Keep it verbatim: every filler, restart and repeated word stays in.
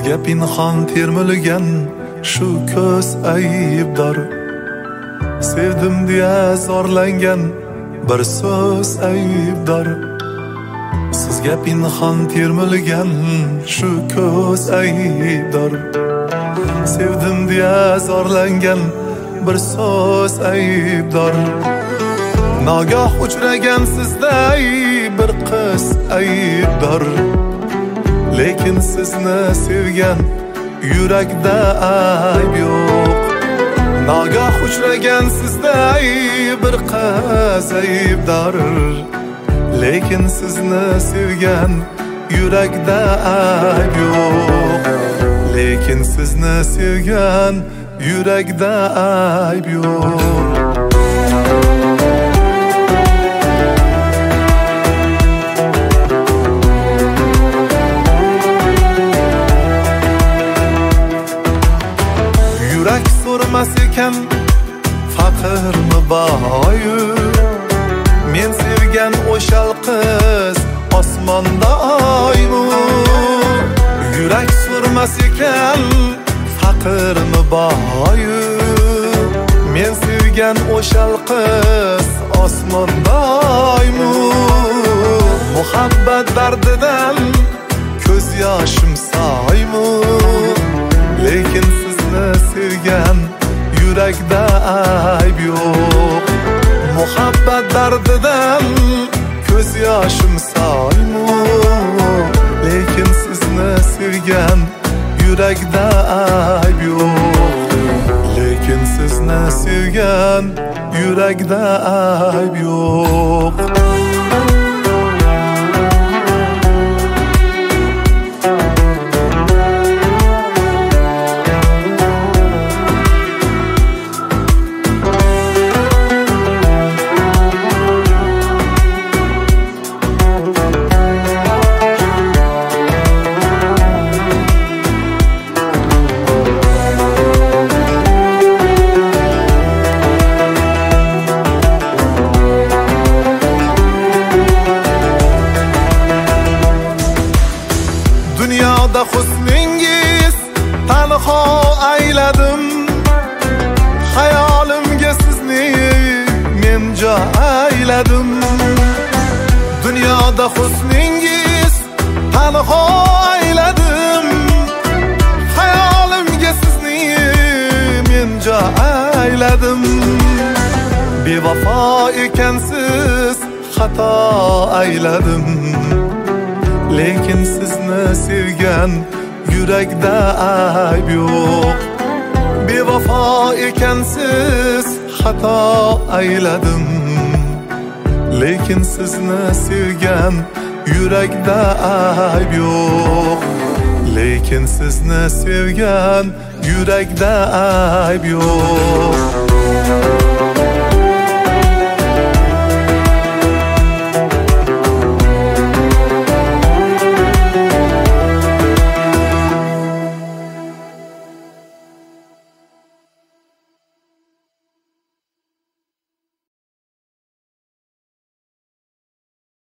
Sizga pinhon termilgan shu ko'z aybdor. Sevdim deya zorlangan bir so'z aybdor. Sizga pinhon termilgan shu ko'z aybdor. Sevdim deya zorlangan bir so'z aybdor. Nagah uchragan sizday bir qiz aybdor. Lekin sizni sevgan yurakda ayb yo'q. Nagah uchragan sizday bir qiz aybdor. Lekin sizni sevgan yurakda ayb yo'q. Lekin sizni sevgan yurakda ayb yo'q. Yurak so'ramas ekan faqirmi boyu. Men sevgan o'shal qiz osmonda oymi. Yurak so'ramas ekan faqirmi boyu. Men sevgan o'shal qiz osmonda oymi. Muhabbat dardidan ko'z yoshim soymi. Lekin sizni sevgan yurakda ayb yo'q. Muhabbat dardidan ko'z yoshim soymi. Lekin sizni sevgan yurakda ayb yo'q. Lekin sizni sevgan yurakda ayb yo'q. Dunyoda husningiz tanho ayladim. Hayolimga sizni men jo ayladim. Dunyoda husningiz tanho ayladim. Hayolimga sizni men jo ayladim. Bevafo ekansiz xato ayladim. Lekin sizni sevgan yurakda ayb yo'q. Bevafo ekansiz xato ayladim. Lekin sizni sevgan yurakda ayb yo'q. Lekin sizni sevgan yurakda ayb yo'q.